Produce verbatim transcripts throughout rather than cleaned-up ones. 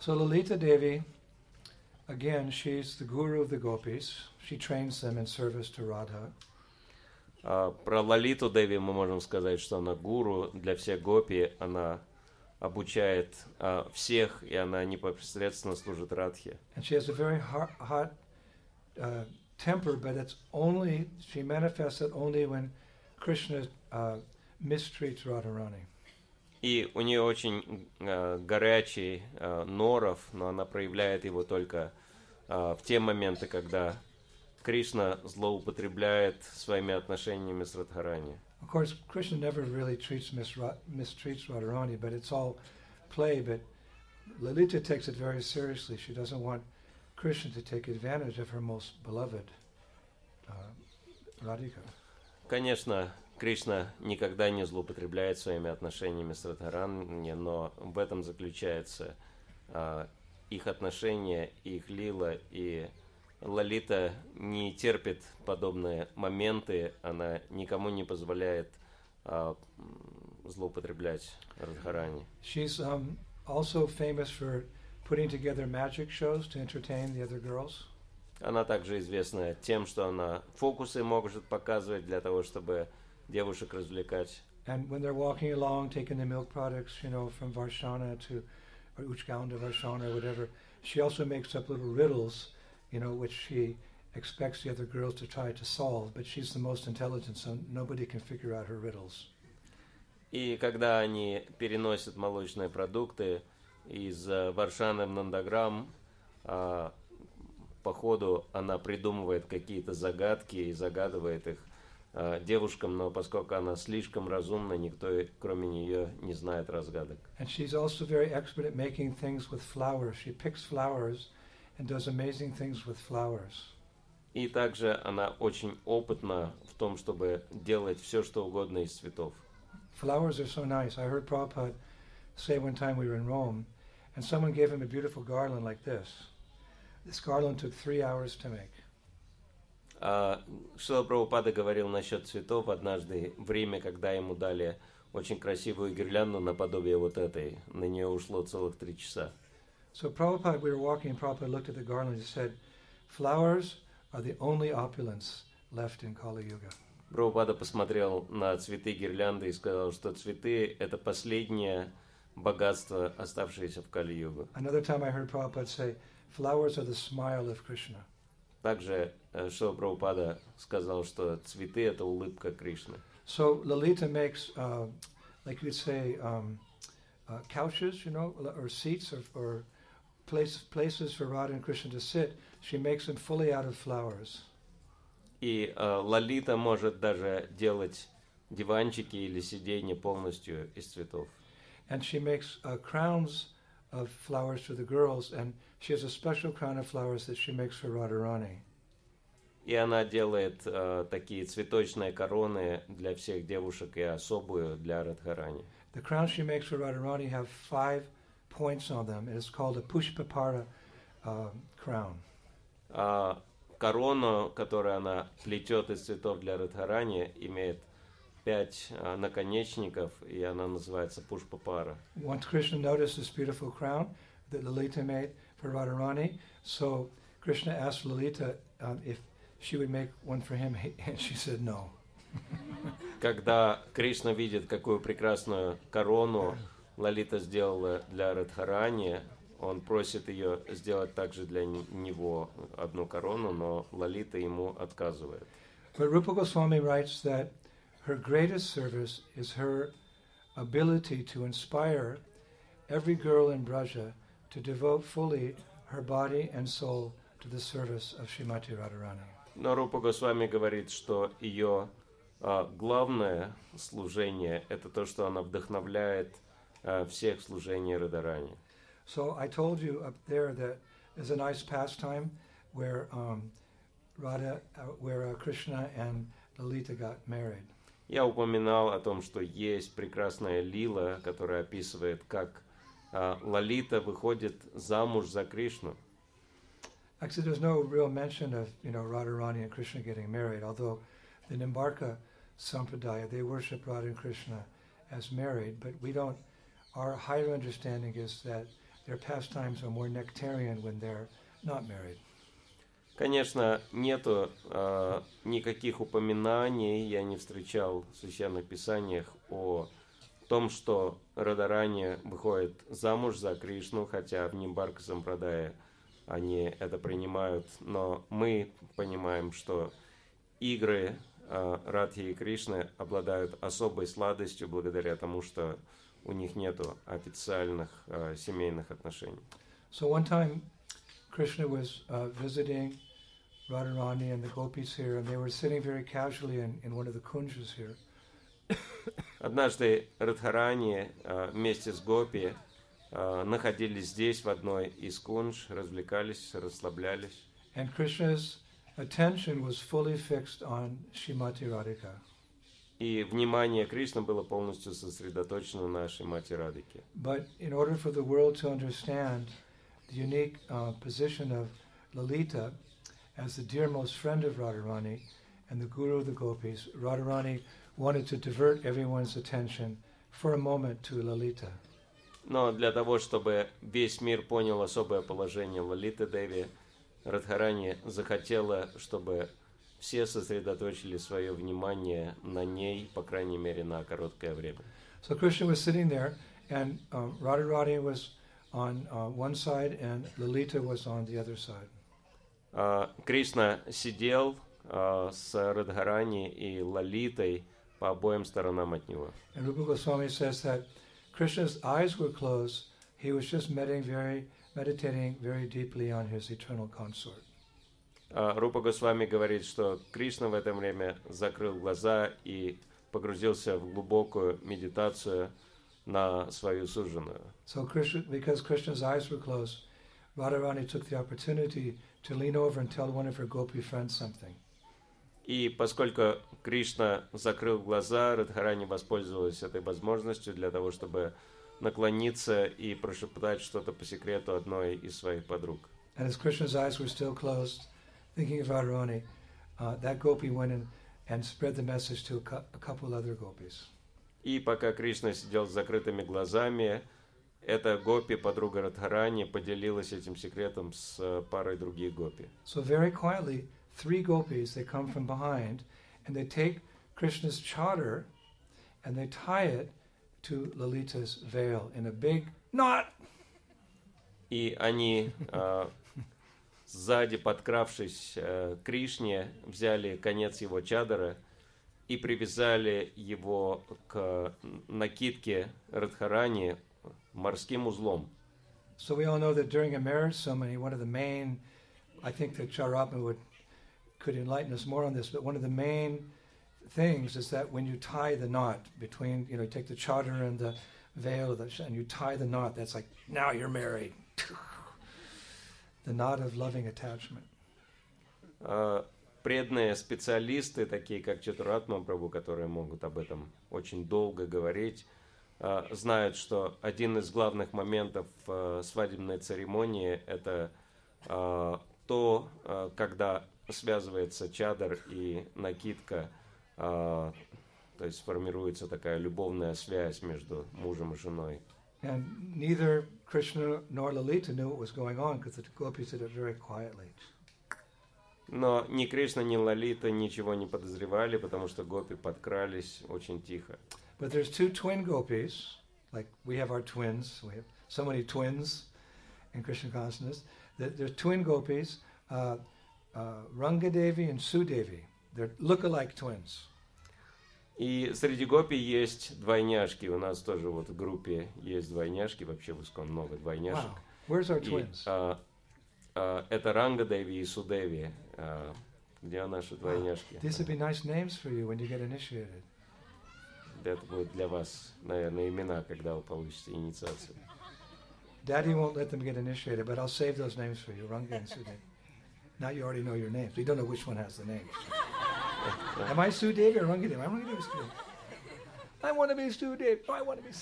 So Lalita Devi, again, she's the guru of the gopis. She trains them in service to Radha. Uh, про Лалиту Деви мы можем сказать, что она гуру для всех гопи, она обучает uh, всех, и она непосредственно служит Радхе. And she has a very hot, hot uh, temper, but it's only, she manifests it only when Krishna uh, mistreats Radharani. И у нее очень uh, горячий uh, норов, но она проявляет его только uh, в те моменты, когда Кришна злоупотребляет своими отношениями с Радхарани. Of course, Krishna never really treats misra- mistreats Radharani, but it's all play. But Lalita takes it very seriously. She doesn't want Krishna to take advantage of her most beloved, uh, Radhika. Конечно, Кришна никогда не злоупотребляет своими отношениями с Радхарани, но в этом заключается uh, их отношения, их лила, и Лалита не терпит подобные моменты, она никому не позволяет uh, злоупотреблять Радхарани. She's um, also famous for putting together magic shows to entertain the other girls. Она также известна тем, что она фокусы может показывать для того, чтобы девушек развлекать. And when they're walking along, taking the milk products, you know, from Varshana to or Uchgaon to Varshana or whatever, she also makes up little riddles, you know, which she expects the other girls to try to solve, but she's the most intelligent, so nobody can figure out her riddles. И когда они переносят молочные продукты из Варшаны в Нандаграм, а, по ходу она придумывает какие-то загадки и загадывает их а, девушкам, но поскольку она слишком разумна, никто, кроме нее, не знает разгадок. And she's also very expert at making things with flowers. She picks flowers and does amazing things with flowers. И также она очень опытна в том, чтобы делать все, что угодно из цветов. Flowers are so nice. I heard Prabhupada say one time we were in Rome, and someone gave him a beautiful garland like this. This garland took three hours to make. А Шрила Прабхупада говорил насчет цветов однажды в Риме, когда ему дали очень красивую гирлянду наподобие вот этой. На нее ушло целых три часа. So Prabhupada, we were walking, and Prabhupada looked at the garland and said, flowers are the only opulence left in Kali Yuga. Прабхупада посмотрел на цветы гирлянды и сказал, что цветы – это последнее богатство, оставшееся в Кали-югу. Another time I heard Prabhupada say, flowers are the smile of Krishna. Также Шрила Прабхупада сказал, что цветы – это улыбка Кришны. So Lalita makes, uh, like you'd say, um, uh, couches, you know, or seats, or, or place, places for Radha and Krishna to sit. She makes them fully out of flowers. И э, Лалита может даже делать диванчики или сиденья полностью из цветов. And she makes uh, crowns of flowers for the girls, and she has a special crown of flowers that she makes for Radharani. И она делает э, такие цветочные короны для всех девушек и особую для Радхарани. The crowns she makes for Radharani have five points on them. It is called a Pushpapara uh, crown. А корону, которую она плетет из цветов для Радхарани, имеет пять а, наконечников, и она называется Пушпапара. Once Krishna noticed this beautiful crown that Lalita made for Radharani, so Krishna asked Lalita um, if she would make one for him, and she said no. Когда Кришна видит, какую прекрасную корону Лалита сделала для Радхарани, он просит ее сделать также для него одну корону, но Лалита ему отказывает. But Rupa Goswami writes that her greatest service is her ability to inspire every girl in Braja to devote fully her body and soul to the service of Srimati Radharani. Но Рупа Госвами говорит, что ее а, главное служение – это то, что она вдохновляет а, всех в служении Радharani. So I told you up there that there's a nice pastime where um, Radha, uh, where uh, Krishna and Lalita got married. Я упоминал о том, что есть прекрасная лила, которая описывает, как а, Лалита выходит замуж за Кришну. Actually, there's no real mention of, you know, Radharani and Krishna getting married, although the Nimbarka Sampradaya, they worship Radha and Krishna as married, but we don't, our higher understanding is that their pastimes are more nectarian when they're not married. Конечно, нету э, никаких упоминаний, я не встречал в священных писаниях о том, что Радарани выходит замуж за Кришну, хотя в Нимбарка Сампрадае они это принимают, но мы понимаем, что игры э, Радхи и Кришны обладают особой сладостью благодаря тому, что у них нету официальных э, семейных отношений. So one time Krishna was uh, visiting Radharani and the gopis here, and they were sitting very casually in, in one of the kunjas here. Однажды Радхарани э, вместе с Гопи э, находились здесь, в одной из кунж, развлекались, расслаблялись. And Krishna's attention was fully fixed on Srimati Radhika. И внимание Кришны было полностью сосредоточено на Шримати Радхике. But in order for the world to understand the unique uh, position of Lalita as the dearmost friend of Radharani and the guru of the gopis, Radharani wanted to divert everyone's attention for a moment to Lalita. Но для того, чтобы весь мир понял особое положение Лалиты Деви, Радхарани захотела, чтобы все сосредоточили свое внимание на ней, по крайней мере, на короткое время. So Krishna was sitting there, and uh, Radharani was on uh, one side, and Lalita was on the other side. Uh, Кришна сидел uh, с Радхарани и Лалитой по обоим сторонам от него. And Rupa Goswami says that Krishna's eyes were closed. He was just meditating very, meditating very deeply on his eternal consort. Uh, Рупа Госвами говорит, что Кришна в это время закрыл глаза и погрузился в глубокую медитацию на свою суженую. So Krishna, because Krishna's eyes were closed, Radharani took the opportunity to lean over and tell one of her gopi friends something. И поскольку Кришна закрыл глаза, Радхарани воспользовалась этой возможностью для того, чтобы наклониться и прошептать что-то по секрету одной из своих подруг. And as Krishna's eyes were still closed, thinking of Radharani, uh, that gopi went in and spread the message to a, cu- a couple other gopis. И пока Кришна сидел с закрытыми глазами, эта гопи, подруга Радхарани, поделилась этим секретом с парой других гопи. So very quietly, three gopis, they come from behind, and they take Krishna's chadar, and they tie it to Lalita's veil in a big knot. И они, э, сзади подкравшись э, к Кришне, взяли конец его чадара и привязали его к накидке Радхарани морским узлом. So we all know that during a marriage ceremony, one of the main, I think that Charatma would could enlighten us more on this, but one of the main things is that when you tie the knot between, you know, you take the chadar and the veil, and you tie the knot, that's like, now you're married. The knot of loving attachment. Uh, преданные специалисты, такие как Чатуратма Прабху, которые могут об этом очень долго говорить, uh, знают, что один из главных моментов uh, свадебной церемонии – это uh, то, uh, когда связывается чадар и накидка, uh, то есть формируется такая любовная связь между мужем и женой. And neither Krishna nor Lalita knew what was going on because the gopis did it very quietly. Но ни Кришна, ни Лалита ничего не подозревали, потому что гопи подкрались очень тихо. But there's two twin gopis, like we have our twins. We have so many twins in Krishna consciousness. There's twin gopis, uh, uh, Rangadevi and Sudevi. They're look-alike twins. И среди гопи есть двойняшки. У нас тоже вот в группе есть двойняшки. Вообще в Искон много двойняшек. Wow. Where's our И, twins? а, а, это Ранга-деви и Судеви. А, где наши двойняшки? These would be nice names for you when you get initiated. Это будет для вас, наверное, имена, когда вы получите инициацию. Daddy won't let them get initiated, but I'll save those names for you, Ranga and Sudevi. Now you already know your names. You don't know which one has the names. Am I Sudevi or Rangadevi? I'm Rangadevi. Sudevi. I want to be Sudevi. Oh, I want to be.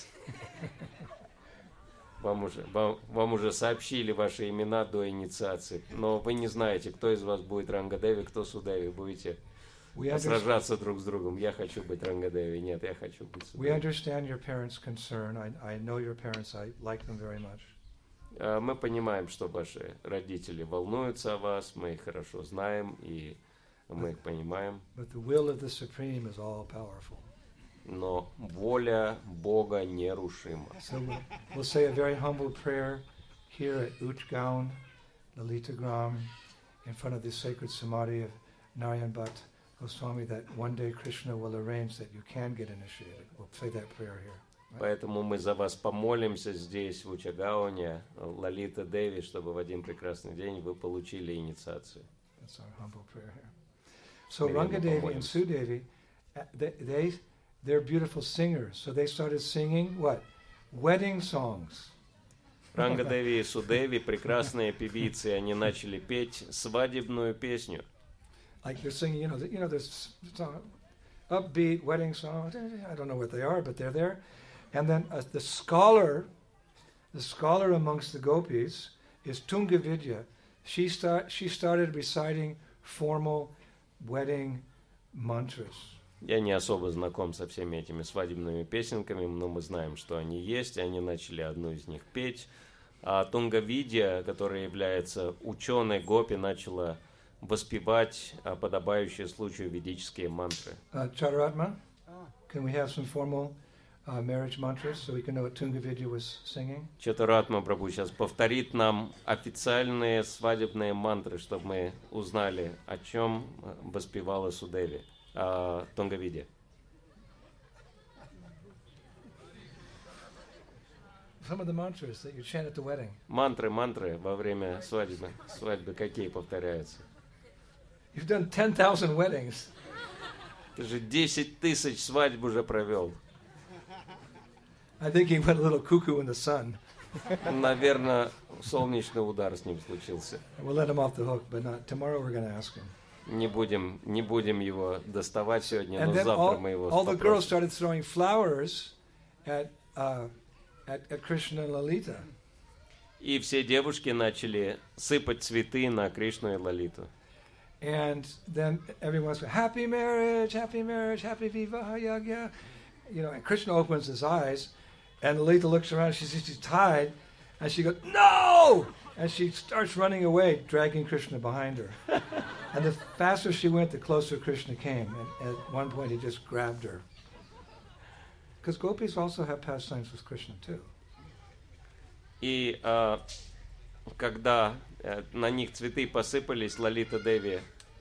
Вам уже, вам, вам уже сообщили ваши имена до инициации, но вы не знаете, кто из вас будет Ранга-деви, кто Судеви. Будете сражаться друг с другом. Я хочу быть Ранга-деви. Нет, я хочу быть Судеви. We understand your parents' concern. I, I know your parents. I like them very much. А, Мы понимаем, что ваши родители волнуются о вас, мы их хорошо знаем и мы их понимаем. But the will of the Supreme is all powerful. Но воля Бога нерушима. So we'll, we'll say a very humble prayer here at Uchgaon, Lalita Gram, in front of the sacred samadhi of Narayan Bhatt Goswami, that one day Krishna will arrange that you can get initiated. We'll say that prayer here. Поэтому мы за вас помолимся здесь, в Учагауне, Лалита Деви, чтобы в один прекрасный день вы получили инициацию. That's our humble prayer here. So Maybe Ranga we'll Devi помолимся. and Sudevi, uh, they, they, they're beautiful singers. So they started singing what? Wedding songs. Ранга Деви и Судеви, прекрасные певицы, они начали петь свадебную песню. Like they're singing, you know, the, you know, there's song, upbeat wedding songs. I don't know what they are, but they're there. And then uh, the scholar, the scholar amongst the gopis is Tunga Vidya. She start, she started reciting formal wedding mantras. Я не особо знаком со всеми этими свадебными песенками, но мы знаем, что они есть, и они начали одну из них петь. А Тунга Видья, которая является ученой гопи, начала воспевать а, подобающие случаю ведические мантры. Uh, Charatma, can we have some formal uh, marriage mantras so we can know what Tunga Vidya was singing? Чатуратма Прабху сейчас повторит нам официальные свадебные мантры, чтобы мы узнали, о чем воспевала Судеви, а, Тунга Видья. Some of the mantras that you chant at the wedding. Мантры, мантры во время свадьбы, свадьбы какие повторяются? You've done ten thousand weddings. Ты же десять тысяч свадьб уже провел. I think he went a little cuckoo in the sun. Наверное, солнечный удар с ним случился. We'll let him off the hook, but not tomorrow. We're going to ask him. Не будем, не будем его доставать сегодня, но And then завтра all, мы его all the girls попросим. started throwing flowers at, uh, at at Krishna and Lalita. И все девушки начали сыпать цветы на Кришну и Лалиту. And then everyone's going, happy marriage, happy marriage, happy vivaha yagya. You know, and Krishna opens his eyes, and Lalita looks around, she sees he's tied, and she goes, no! And she starts running away, dragging Krishna behind her. And the faster she went, the closer Krishna came. And at one point, he just grabbed her. Because gopis also have pastimes with Krishna, too. И а, когда а, на них цветы посыпались, Лалита Деви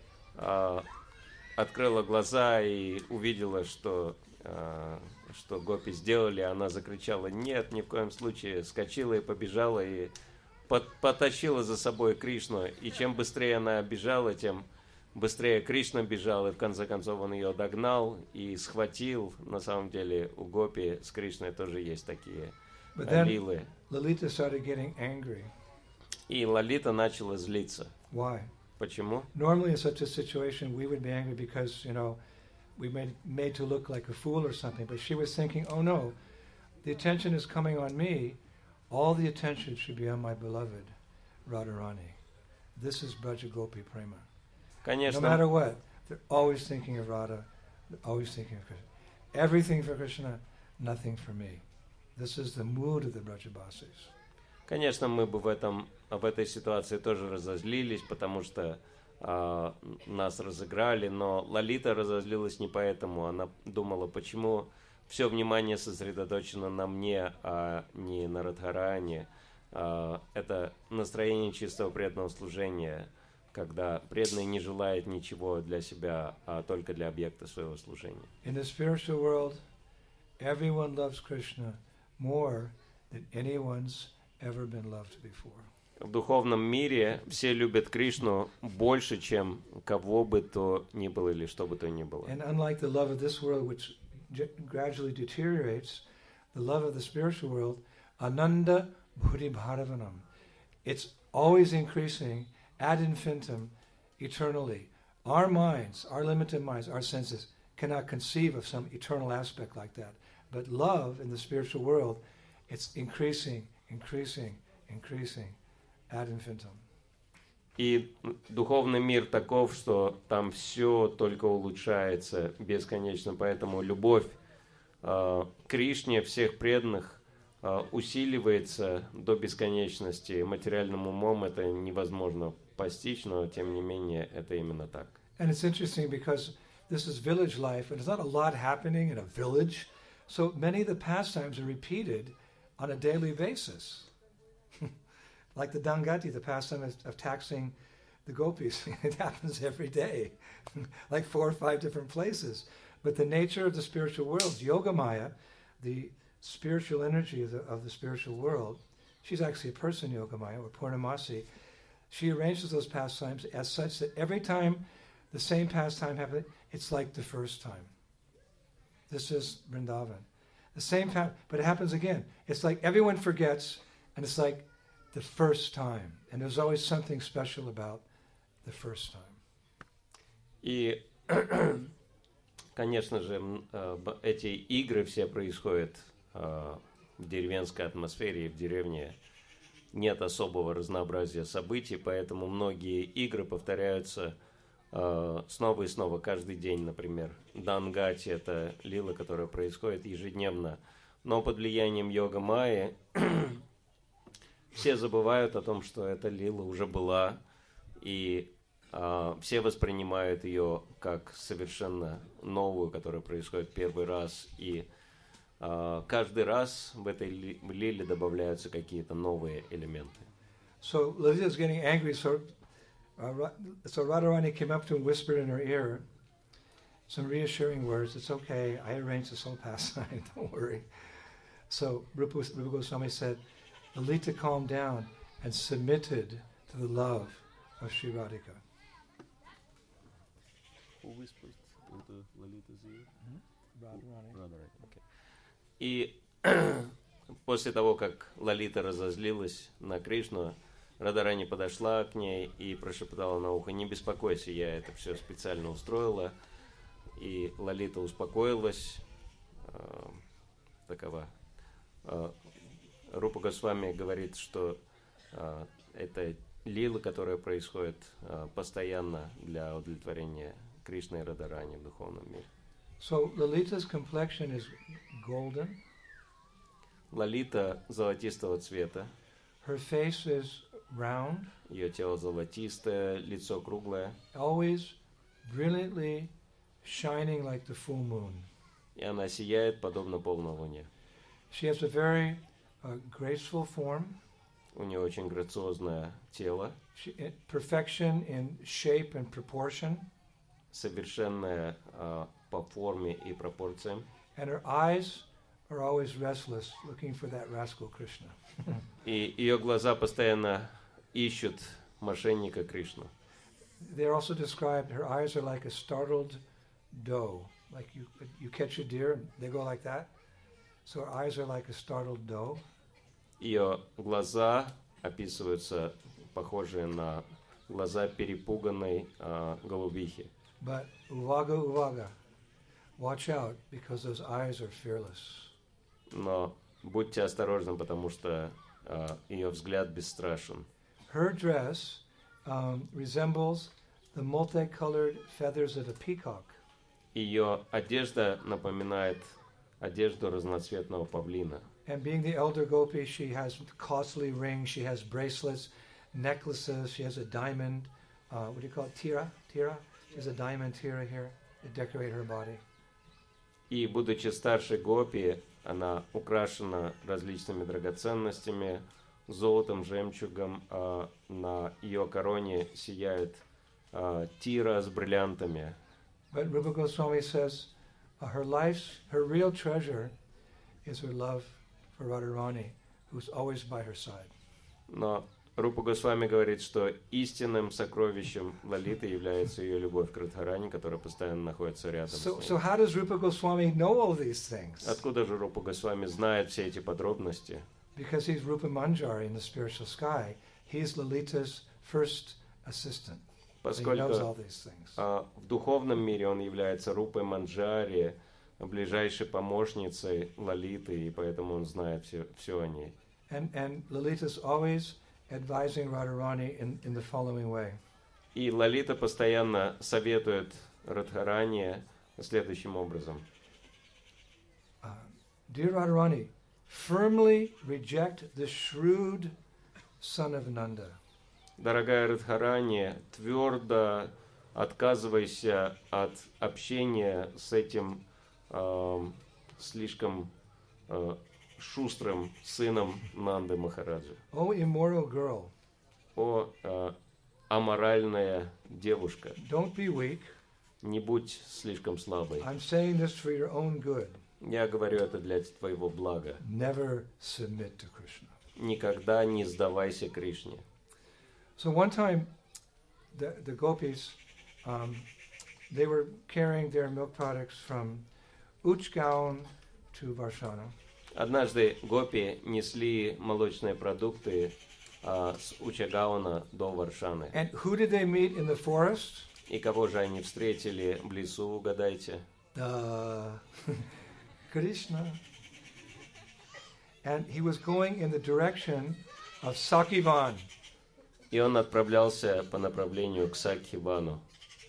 а, открыла глаза и увидела, что, а, что гопи сделали. Она закричала «нет, ни в коем случае», скочила и побежала, и под, потащила за собой Кришну. И чем быстрее она бежала, тем быстрее Кришна бежал, и в конце концов он ее догнал и схватил. На самом деле у гопи с Кришной тоже есть такие But а, then лилы. Lalita started getting angry. И Лалита начала злиться. Why? Почему? Normally in such a situation, we would be angry because, you know, we made, made to look like a fool or something. But she was thinking, oh no, the attention is coming on me. All the attention should be on my beloved Radharani. This is Braja Gopi Prema. Конечно, No matter what, they're always thinking of Radha, they're always thinking of Krishna. Everything for Krishna, nothing for me. This is the mood of the Brajabasis. конечно, мы бы в этом, в этой ситуации тоже разозлились, потому что а, нас разыграли, но Лалита разозлилась не поэтому. Она думала, почему все внимание сосредоточено на мне, а не на Радхарани. А, это настроение чистого преданного служения, когда преданный не желает ничего для себя, а только для объекта своего служения. In the spiritual world, everyone loves Krishna more than anyone's ever been loved before. В духовном мире все любят Кришну больше, чем кого бы то ни было или что бы то ни было. And unlike the love of this world, which j- gradually deteriorates, the love of the spiritual world, Ananda Buddhi Bharavanam, it's always increasing ad infinitum, eternally. Our minds, our limited minds, our senses cannot conceive of some eternal aspect like that. But love in the spiritual world, it's increasing, increasing, increasing ad infinitum. И духовный мир таков, что там все только улучшается бесконечно. Поэтому любовь э, к Кришне всех преданных, а, усиливается до бесконечности. Материальным умом это невозможно постичь, но тем не менее это именно так. And it's interesting because this is village life, and there's not a lot happening in a village, so many of the pastimes are repeated on a daily basis. Like the Dangati, the pastime of, of taxing the gopis, it happens every day, like four or five different places. But the nature of the spiritual world, Yogamaya, the spiritual energy of the, of the spiritual world, she's actually a person, Yogamaya, or Purnamasi. She arranges those pastimes as such that every time the same pastime happens, it's like the first time. This is Vrindavan. The same pa- but it happens again. It's like everyone forgets, and it's like the first time. And there's always something special about the first time. И, конечно же, м, э, б- эти игры все происходят э, в деревенской атмосфере, и в деревне нет особого разнообразия событий, поэтому многие игры повторяются э, снова и снова, каждый день, например. Дангати – это лила, которая происходит ежедневно, но под влиянием йога-майи все забывают о том, что эта лила уже была, и а, все воспринимают ее как совершенно новую, которая происходит первый раз, и а, каждый раз в этой ли- лиле добавляются какие-то новые элементы. So Lalita is getting angry, so, uh, Ra- so Radharani came up to and whispered in her ear some reassuring words. It's okay, I arranged this whole pastime, don't worry. So Rupa, Rupa Goswami said, Lalita calmed down and submitted to the love of Sri Radhika. Who whispered into Lalita's ear? Radharani. Radharani, okay. И после того, как Лалита разозлилась на Кришну, Радharani подошла к ней и прошептала на ухо: «Не беспокойся, я это все специально устроила». И Лалита успокоилась. Э, такова. Э, Рупа Госвами говорит, что э, это лила, которая происходит э, постоянно для удовлетворения Кришны и Радharani в духовном мире. So Lalita's complexion is golden. Лалита золотистого цвета, Her face is round, ее тело золотистое, лицо круглое, always brilliantly shining like the full moon. и она сияет подобно полной луне. She has a very uh, graceful form, У нее очень грациозное тело, she, uh, perfection in shape and proportion, совершенное э, по форме и пропорциям, and her eyes are always restless, looking for that rascal Krishna. и ее глаза постоянно ищут мошенника Кришну. They're also described, her eyes are like a startled doe. Like you, you catch a deer, and they go like that. So her eyes are like a startled doe. Ее глаза описываются похожие на глаза перепуганной э, голубихи. But uvaga uvaga, watch out, because those eyes are fearless. Но будьте осторожны, потому что э, ее взгляд бесстрашен. Her dress um, resembles the multicolored feathers of a peacock. Ее одежда напоминает одежду разноцветного павлина. And being the elder gopi, she has costly rings, she has bracelets, necklaces, she has a diamond, uh, what do you call it, tira? Tira? She has a diamond tira here to decorate her body. И, будучи старшей гопи, она украшена различными драгоценностями, золотом, жемчугом. А на ее короне сияет а, тира с бриллиантами. But Rupa Goswami says uh, her life's, her real treasure is her love for Radharani, who's always by her side. Но Рупа Госвами говорит, что истинным сокровищем Лалиты является ее любовь к Радхарани, которая постоянно находится рядом So, с so ней. how does Rupa Goswami know all these things? Откуда же Рупа Госвами знает все эти подробности? Because he's Rupa Manjari in the spiritual sky. He's Lalita's first assistant. So he knows all Поскольку these things. а, в духовном мире он является Рупой Манджари, ближайшей помощницей Лалиты, и поэтому он знает все, все о ней. And, and Lalita's always advising Radharani in, in the following way. И Лалита постоянно советует Радхарани следующим образом. Uh, Dear Radharani, firmly reject the shrewd son of Nanda. Дорогая Радхарани, твердо отказывайся от общения с этим э, слишком э, шустрым сыном Нанды Махараджа. O immoral girl, О, э, аморальная девушка, don't be weak. не будь слишком слабой. I'm saying this for your own good. Я говорю это для твоего блага. Never submit to Krishna. Никогда не сдавайся Кришне. So one time, the, the gopis, um, they were carrying their milk products from Uchgaon to Varshana. Однажды гопи несли молочные продукты а, с Учагауна до Варшаны. And who did they meet in the forest? И кого же они встретили в лесу, угадайте? Uh, Krishna. And he was going in the direction of Sakivan. И он отправлялся по направлению к Сакхивану.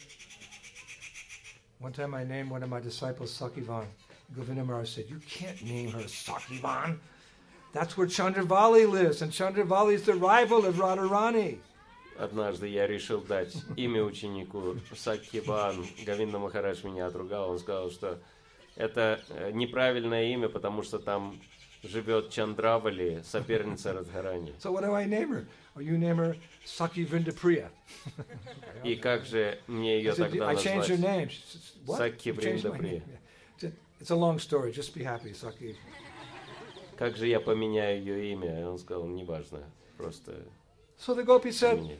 One time I named one of my disciples Sakivan. Govinda Maharaj said, you can't name her Sakivan. That's where Chandravali lives, and Chandravali is the rival of Radharani. Однажды я решил дать имя ученику Сакхиван. Говинда Махарадж меня отругал. Он сказал, что это неправильное имя, потому что там живет Чандравали, соперница Радхарани. So what do I name her? Oh, you name her Saki Vrindapriya. И как же мне ее I said, тогда I changed her назвать? name. She says, what? Saki You changed my Vrindapriya. name? Yeah. It's a long story. Just be happy, Saki. Как же я поменяю ее имя? И он сказал, неважно, просто So the gopi said, поменяй.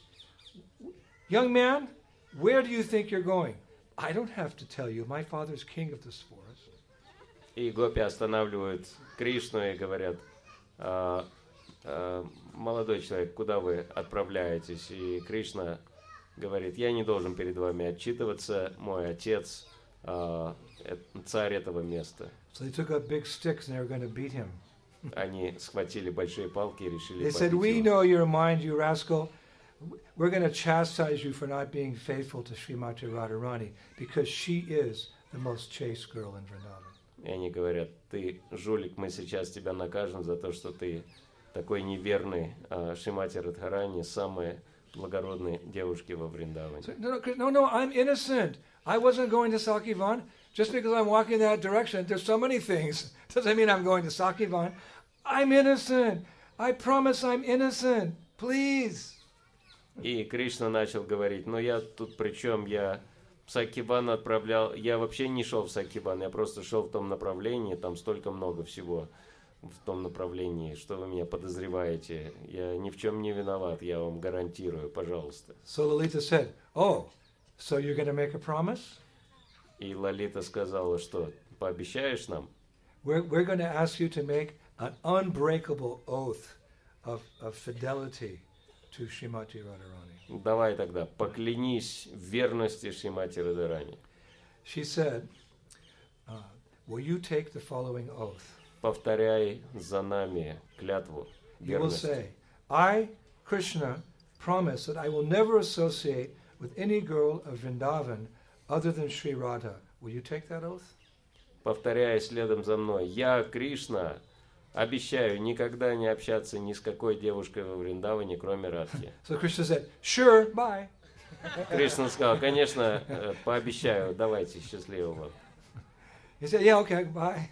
young man, where do you think you're going? I don't have to tell you. My father's king of this forest. И гопи останавливают Кришну и говорят, «А, а, молодой человек, куда вы отправляетесь? И Кришна говорит, я не должен перед вами отчитываться, мой отец а, э- царь этого места. So they took up big sticks and they were going to beat him. Они схватили большие палки и решили They said, побить we его. know your mind, you rascal. We're going to chastise you for not being faithful to Srimati Radharani because she is the most chaste girl in Vrindavan. И они говорят, ты жулик, мы сейчас тебя накажем за то, что ты такой неверный а, Шримати Радхарани, самой благородной девушки во Вриндаване. So, no, no, no, no, I'm innocent. I wasn't going to Sakivan. Just because I'm walking that direction, there's so many things. Doesn't mean I'm going to Sakivan. I'm innocent. I promise I'm innocent. Please. И Кришна начал говорить, ну я тут при чем, я в Сакхиван отправлял, я вообще не шел в Сакхиван, я просто шел в том направлении, там столько много всего в том направлении, что вы меня подозреваете. Я ни в чем не виноват, я вам гарантирую, пожалуйста. So Lalita said, oh, so you're going to make a promise? И Лалита сказала, что пообещаешь нам? We're, we're going to ask you to make an unbreakable oath of, of fidelity to Srimati Radharani. Давай тогда, поклянись в верности Шримати Радхарани. She said, uh, will you take the following oath? Повторяй за нами клятву You will верности. say, I, Krishna, promise that I will never associate with any girl of Vrindavan other than Sri Radha. Will you take that oath? Повторяй следом за мной. Я, Кришна, обещаю никогда не общаться ни с какой девушкой во Вриндаване, кроме Радхи. So Krishna said, sure, bye. Кришна сказал, конечно, э, пообещаю, давайте, счастливо вам. He said, yeah, okay, bye.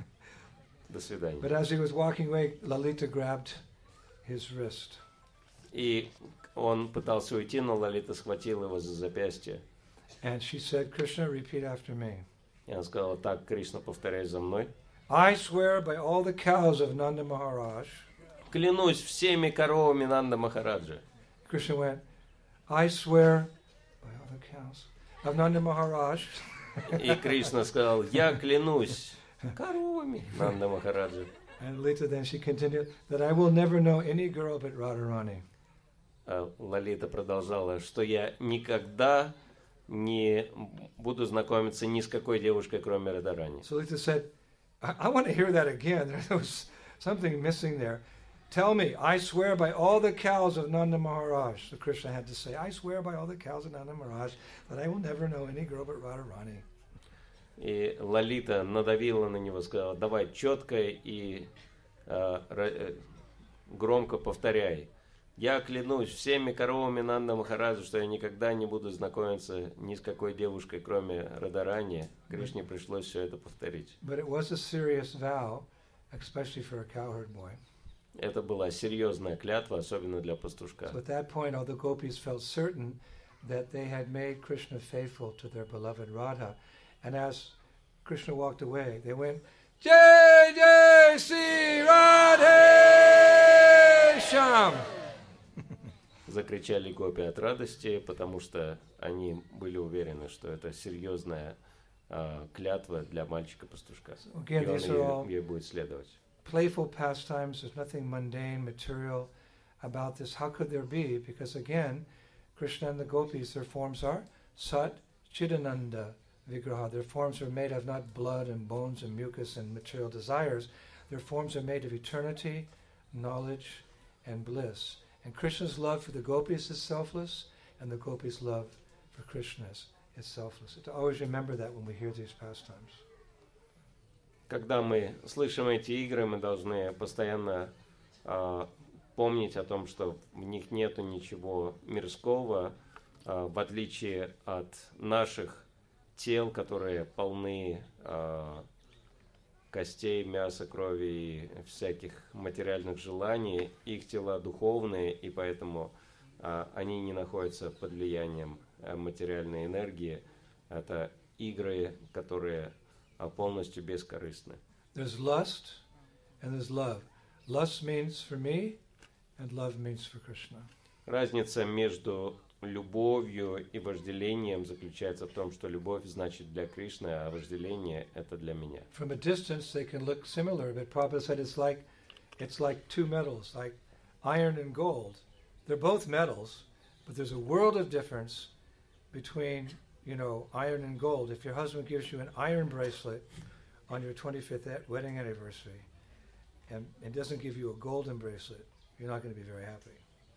До свидания. But as he was walking away, Lalita grabbed his wrist. И он пытался уйти, но Лалита схватила его за запястье. And she said, Krishna, repeat after me. И она сказала, так, Кришна, повторяй за мной. I swear by all the cows of Nanda Maharaj. Клянусь всеми коровами Нанда Махараджа. Krishna went, I swear by all the cows of Nanda Maharaj. И Кришна сказал, я клянусь коровами Нанда Махараджа. And Lita then she continued that I will never know any girl but Radharani. А Лалита продолжала, что я никогда не буду знакомиться ни с какой девушкой, кроме Радharani. So Lita said, I, I want to hear that again. There was something missing there. Tell me, I swear by all the cows of Nanda Maharaj. So Krishna had to say, I swear by all the cows of Nanda Maharaj that I will never know any girl but Radharani. И Лолита надавила на него, сказала: давай четко и э, э, громко повторяй. Я клянусь всеми коровами Нанда Махараджа, что я никогда не буду знакомиться ни с какой девушкой, кроме Радарани. Кришне пришлось все это повторить. But it was a serious vow, especially for a cowherd boy. Это была серьезная клятва, особенно для пастушка. So at that point, all the gopis felt certain that they had made Krishna faithful to their beloved Radha. And as Krishna walked away, they went, Jai Jai Sri Radhe Shyam. Закричали гопи от радости, потому что они были уверены, что это серьезная э, клятва для мальчика-пастушка. So again, И он these are ей, all ей будет следовать. playful pastimes. There's nothing mundane, material about this. How could there be? Because again, Krishna and the gopis, their forms are Sat Chidananda Vigraha. Their forms are made of not blood and bones and mucus and material desires. Their forms are made of eternity, knowledge, and bliss. And Krishna's love for the gopis is selfless, and the gopis' love for Krishna is, is selfless. To always remember that when we hear these pastimes. Когда мы слышим эти игры, мы должны постоянно э, помнить о том, что в них нету ничего мирского, э, в отличие от наших тел, которые полны э, костей, мяса, крови и всяких материальных желаний. Их тела духовные, и поэтому э, они не находятся под влиянием э, материальной энергии. Это игры, которые э, полностью бескорыстны. There's lust and there's love. Lust means for me, and love means for Krishna. Разница между любовью и вожделением заключается в том, что любовь значит для Кришны, а вожделение это для меня. From a distance, they can look similar, but Prabhupada said it's like it's like two metals, like iron and gold. They're both metals, but there's a world of difference between, you know, iron and gold. If your husband gives you an iron bracelet on your twenty-fifth wedding anniversary, and it doesn't give you a golden bracelet, you're not going to be very happy.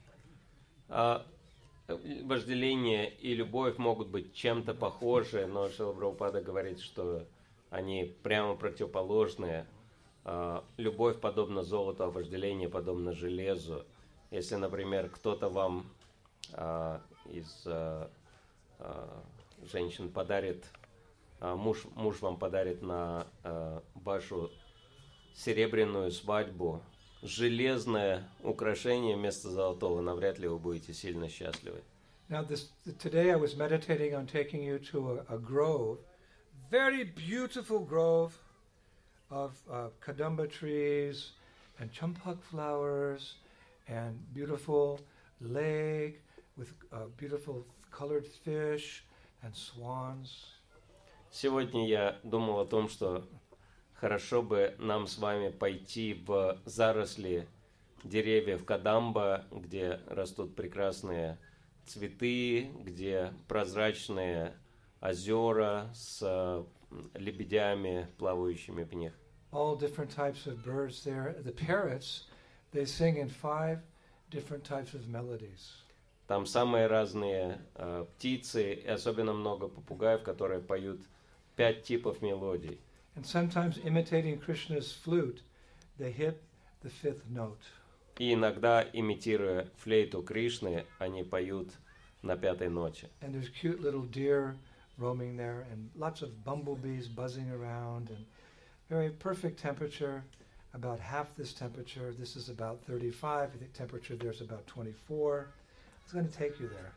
А вожделение и любовь могут быть чем-то похожи, но Шрила Прабхупада говорит, что они прямо противоположные. А любовь подобна золоту, а вожделение подобно железу. Если, например, кто-то вам а, из а, а, женщин подарит, а, муж, муж вам подарит на а, вашу серебряную свадьбу железное украшение вместо золотого, навряд ли вы будете сильно счастливы. Now, this, today I was meditating on taking you to a, a grove, very beautiful grove of uh, kadamba trees and champak flowers and beautiful lake with uh, beautiful colored fish and swans. Сегодня я думал о том, что хорошо бы нам с вами пойти в заросли деревьев Кадамба, где растут прекрасные цветы, где прозрачные озера с лебедями, плавающими в них. All different types of birds there. The parrots, they sing in five different types of melodies. Там самые разные э, птицы, и особенно много попугаев, которые поют пять типов мелодий. And sometimes imitating Krishna's flute, they hit the fifth note. И иногда, имитируя флейту Кришны, они поют на пятой ноте. And there's cute little deer roaming there, and lots of bumblebees buzzing around, and very perfect temperature, about half this temperature. This is about thirty-five. The temperature there's about twenty-four. It's going to take you there.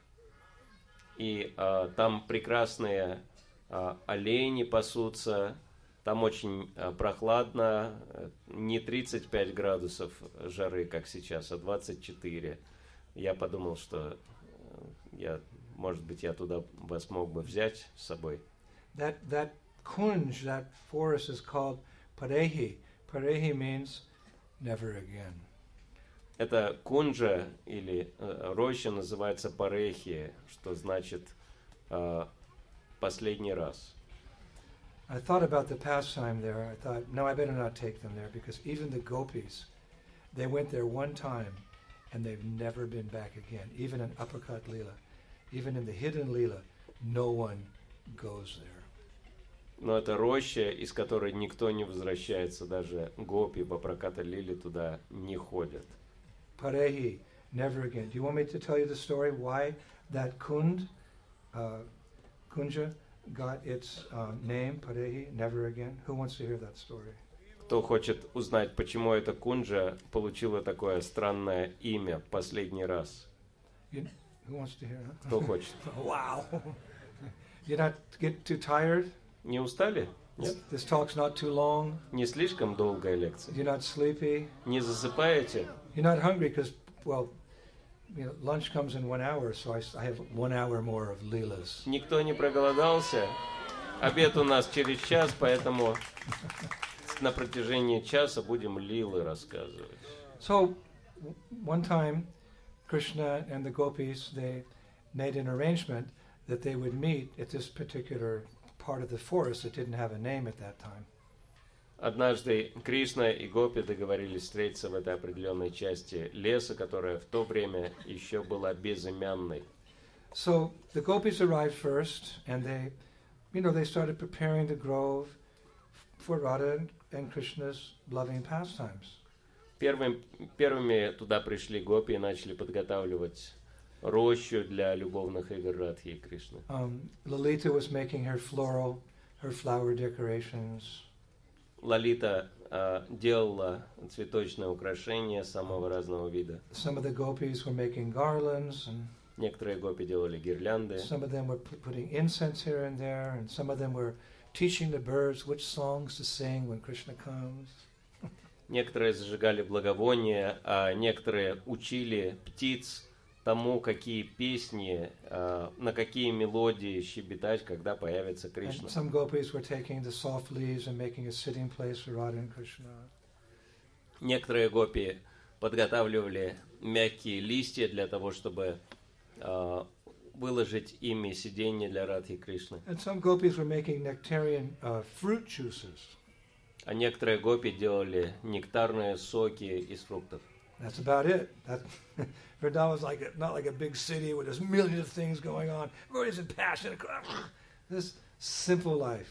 И э, там прекрасные э, олени пасутся. Там очень э, прохладно, э, не тридцать пять градусов жары, как сейчас, а двадцать четыре. Я подумал, что э, я, может быть, я туда вас мог бы взять с собой. That that kunj, that forest is called Parehi. Parehi means never again. Это кунджа или э, роща называется Парехи, что значит э, последний раз. I thought about the pastime there. I thought, no, I better not take them there, because even the gopis, they went there one time and they've never been back again. Even in Uppercut Leela, even in the hidden Leela, no one goes there. Но это роща, из которой никто не возвращается, даже гопи, Бапраката Лили туда не ходят. Parehi, never again. Do you want me to tell you the story why that Kund, uh, Kunja, got its uh, name, Parehi, never again? Who wants to hear that story? Кто хочет узнать, почему эта кунджа получила такое странное имя в последний раз? You, who wants to hear? Huh? Кто хочет? Wow. You're not get too tired? Не устали? Нет? This talk's not too long. Не слишком долгая лекция? You're not sleepy. Не засыпаете? You're not hungry because, well, you know, lunch comes in one hour, so I, I have one hour more of Leelas. Никто не проголодался? Обед у нас через час, поэтому на протяжении часа будем лилы рассказывать. So, w- one time, Krishna and the gopis, they made an arrangement that they would meet at this particular part of the forest that didn't have a name at that time. Однажды Кришна и Гопи договорились встретиться в этой определенной части леса, которая в то время еще была безымянной. So the gopis arrived first, and they, you know, they started preparing the grove for Radha and Krishna's loving pastimes. Первым, первыми туда пришли гопи и начали подготавливать рощу для любовных игр Радхи и Кришны. Um, Lalita was making her floral, her flower decorations. Лалита а, делала цветочные украшения самого разного вида. Some of the gopis were making garlands, and Некоторые гопи делали гирлянды, some of them were pu- putting incense here and there, and some of them were teaching the birds which songs to sing when Krishna comes. некоторые зажигали благовония, а некоторые учили птиц тому, какие песни, а, на какие мелодии щебетать, когда появится Кришна. And some gopis were taking the soft leaves and making a sitting place for Radha and Krishna. Некоторые гопи подготавливали мягкие листья для того, чтобы а, выложить ими сиденье для Радхи и Кришны. And some gopis were making nectarian uh, fruit juices. А некоторые гопи делали нектарные соки из фруктов. That's about it. That Vrindavan was like a, not like a big city where there's millions of things going on. Everybody's in passion. This simple life.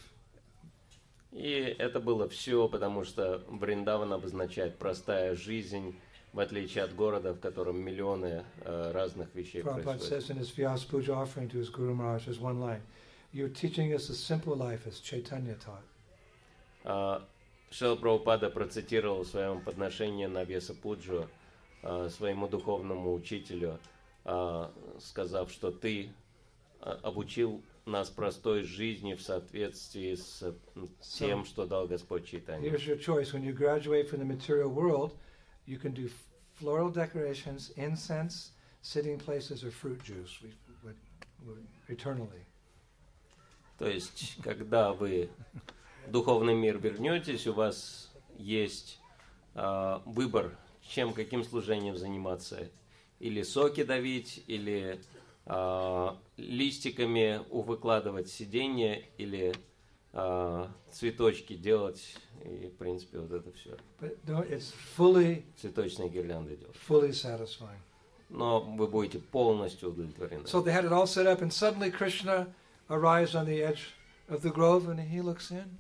И это было все, потому что Вриндаван обозначает простая жизнь, в отличие от города, в котором миллионы э, разных вещей Prabhupada происходят. says in his Vyasa Puja offering to his Guru Maharaj, there's one line. You're teaching us a simple life as Chaitanya taught. А, Шрила Прабхупада процитировал в своем подношении на Вьяса Пуджу а, своему духовному учителю, а, сказав, что ты а, обучил нас простой жизни в соответствии с тем, что дал Господь Чайтанья. Here's your choice. When you graduate from the material world, you can do floral decorations, incense, sitting places, or fruit juice we, we, we, eternally. То есть, когда вы в духовный мир вернетесь, у вас есть а, выбор, чем, каким служением заниматься. Или соки давить, или а, листиками выкладывать сиденье, или а, цветочки делать. И, в принципе, вот это все. But no, it's fully, Цветочные гирлянды делать. fully satisfying. Но вы будете полностью удовлетворены. So they had it all set up, and suddenly Krishna arrives on the edge of the grove, and he looks in.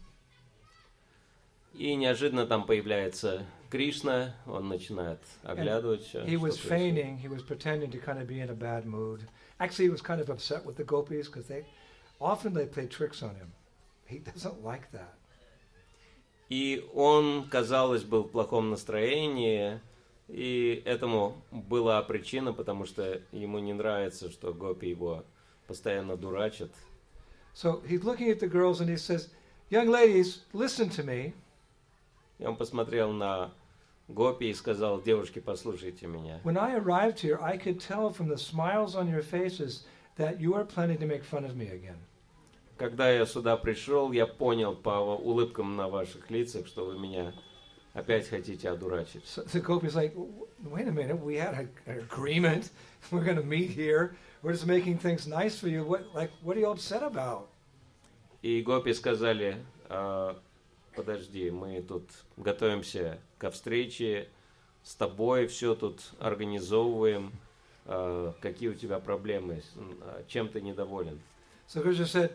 И неожиданно там появляется Кришна, он начинает оглядывать все. He was feigning, he was pretending to kind of be in a bad mood. Actually, he was kind of upset with the gopis because they often they play tricks on him. He doesn't like that. И он, казалось, был в плохом настроении, и этому была причина, потому что ему не нравится, что гопи его постоянно дурачат. So he's looking at the girls and he says, "Young ladies, listen to me. И он посмотрел на гопи и сказал: девушки, послушайте меня. When I arrived here, I could tell from the smiles on your faces that you are planning to make fun of me again." Когда я сюда пришел, я понял по улыбкам на ваших лицах, что вы меня опять хотите одурачить. So the gopis like, "Wait a minute, we had a, an agreement. We're going to meet here. We're just making things nice for you. What, like, what are you upset about?" И гопи сказали: «А, подожди, мы тут готовимся ко встрече с тобой, все тут организовываем. А, какие у тебя проблемы? А, чем ты недоволен? So Krishna said,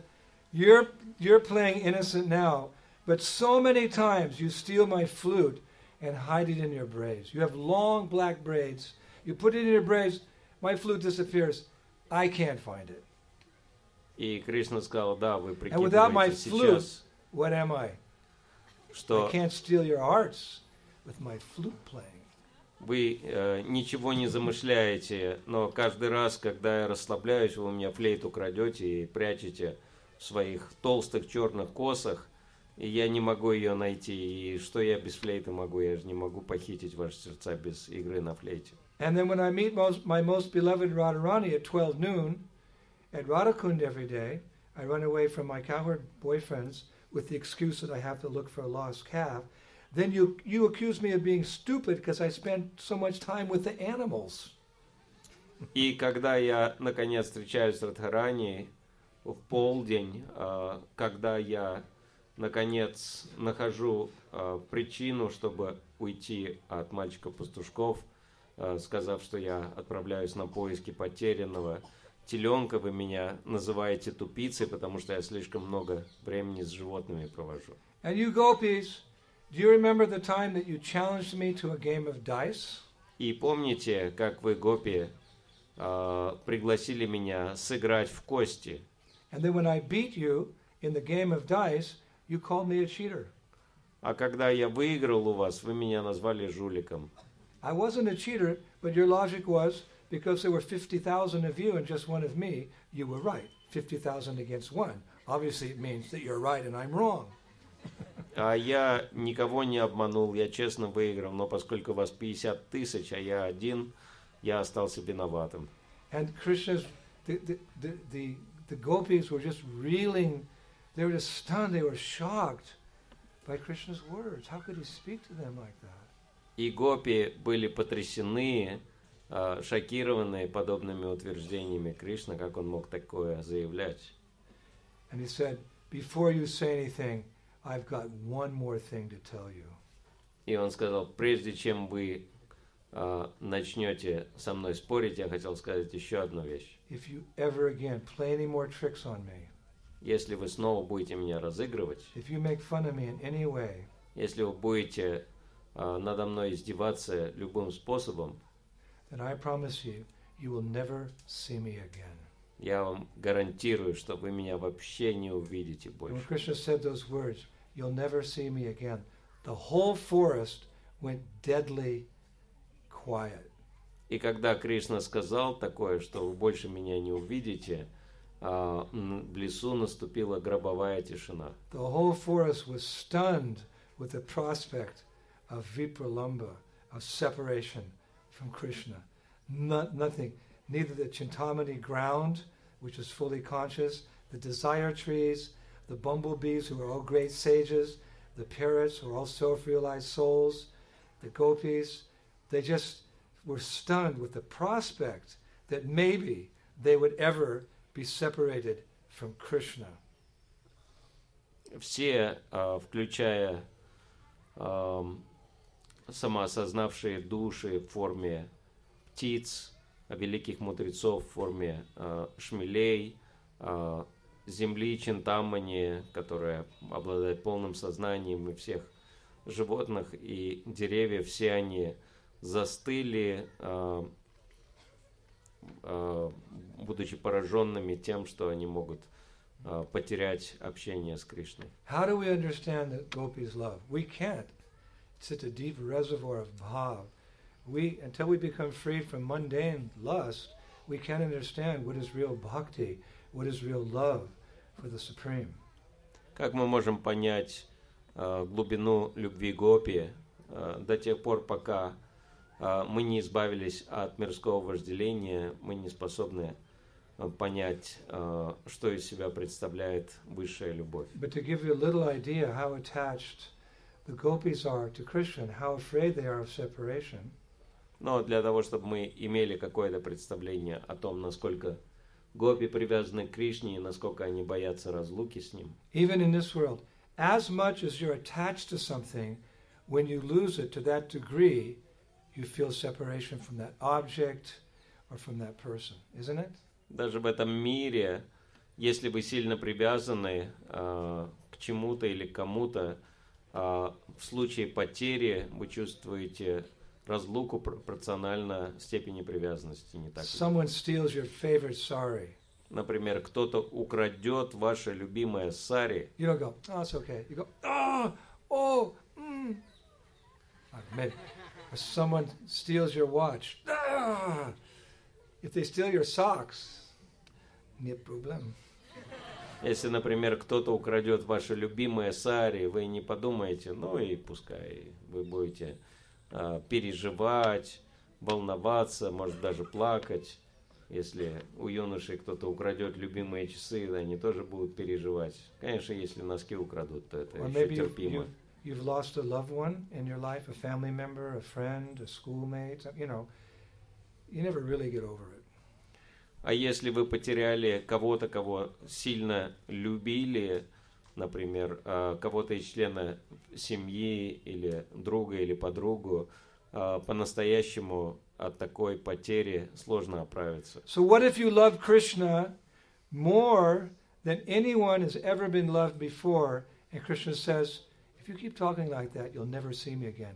You're, you're playing innocent now, but so many times you steal my flute and hide it in your braids. You have long black braids. You put it in your braids, my flute disappears. I can't find it. И Кришна сказал, да, вы And without my прикидываете flute, сейчас, what am I? I что can't steal your hearts with my flute playing. вы э, ничего не замышляете, но каждый раз, когда я расслабляюсь, вы у меня флейту крадете и прячете в своих толстых черных косах, и я не могу ее найти. И что я без флейты могу? Я же не могу похитить ваши сердца без игры на флейте. And then when I meet most, my most beloved Radharani at twelve noon, at Radhakund every day, I run away from my cowherd boyfriends with the excuse that I have to look for a lost calf. Then you, you accuse me of being stupid because I spent so much time with the animals. И когда я, наконец, встречаюсь с Радхараней в полдень, э, когда я, наконец, нахожу э, причину, чтобы уйти от мальчика-пастушков, э, сказав, что я отправляюсь на поиски потерянного теленка, вы меня называете тупицей, потому что я слишком много времени с животными провожу. And you gopis, do you remember the time that you challenged me to a game of dice? И помните, как вы, гопи, э, пригласили меня сыграть в кости? And then when I beat you in the game of dice, you called me a cheater. А когда я выиграл у вас, вы меня назвали жуликом. I wasn't a cheater, but your logic was, because there were fifty thousand of you and just one of me, you were right. fifty thousand against one. Obviously it means that you're right and I'm wrong. А я никого не обманул, я честно выиграл, но поскольку вас пятьдесят тысяч, а я один, я остался виноватым. And Krishna's, the, the, the, the, the gopis were just reeling, they were just stunned, they were shocked by Krishna's words. How could he speak to them like that? И гопи были потрясены, э, шокированы подобными утверждениями Кришны, как он мог такое заявлять. And he said, before you say anything, I've got one more thing to tell you. И он сказал, прежде чем вы э, начнете со мной спорить, я хотел сказать еще одну вещь. If you ever again play any more tricks on me, Если вы снова будете меня разыгрывать, if you make fun of me in any way, если вы будете э, надо мной издеваться любым способом, then I promise you, you will never see me again. я вам гарантирую, что вы меня вообще не увидите And больше. when Krishna said those words, you'll never see me again, the whole forest went deadly quiet. И когда Кришна сказал такое, что вы больше меня не увидите, а, м, в лесу наступила гробовая тишина. The whole forest was stunned with the prospect of vipralamba, of separation from Krishna. Not, nothing, neither the Chintamani ground, which is fully conscious, the desire trees, the bumblebees who are all great sages, the parrots who are all self-realized souls, the gopis, they just were stunned with the prospect that maybe they would ever be separated from Krishna. Все, а, включая ам, самоосознавшие души в форме птиц, великих мудрецов в форме а, шмелей, а, земли Чинтамани, которая обладает полным сознанием, и всех животных и деревьев, все они застыли, а, а, будучи пораженными тем, что они могут а, потерять общение с Кришной. How do we understand that gopis love? We can't. It's such a deep reservoir of bhav. We, until we become freed from mundane lust, we can't understand what is real bhakti, what is real love for the Supreme. Как мы можем понять а, глубину любви гопи а, до тех пор, пока а, мы не избавились от мирского вожделения, мы не способны а, понять, а, что из себя представляет высшая любовь. But to give you a little idea how attached the gopis are to Krishna and how afraid they are of separation, Но для того, чтобы мы имели какое-то представление о том, насколько гопи привязаны к Кришне и насколько они боятся разлуки с ним, even in this world, as much as you're attached to something, when you lose it to that degree, you feel separation from that object or from that person, isn't it? даже в этом мире, если вы сильно привязаны а, к чему-то или к кому-то, а, в случае потери вы чувствуете разлуку пропорционально степени привязанности, не так ли? Someone steals your favorite sari. Например, кто-то украдет ваше любимое сари. You don't go, oh, it's okay. You go, oh, oh, mm. Maybe. Or someone steals your watch. Ah! If they steal your socks, нет проблем. Если, например, кто-то украдет ваше любимое сари, вы не подумаете, ну и пускай, вы будете а, переживать, волноваться, может даже плакать. Если у юношей кто-то украдет любимые часы, они тоже будут переживать. Конечно, если носки украдут, то это Or еще maybe терпимо. you've, you've lost a loved one in your life, a family member, a friend, a schoolmate, you know, you never really get over it. А если вы потеряли кого-то, кого сильно любили, например, а, кого-то из члена семьи или друга или подругу, а, по-настоящему от такой потери сложно оправиться. So what if you love Krishna more than anyone has ever been loved before? And Krishna says, if you keep talking like that, you'll never see me again.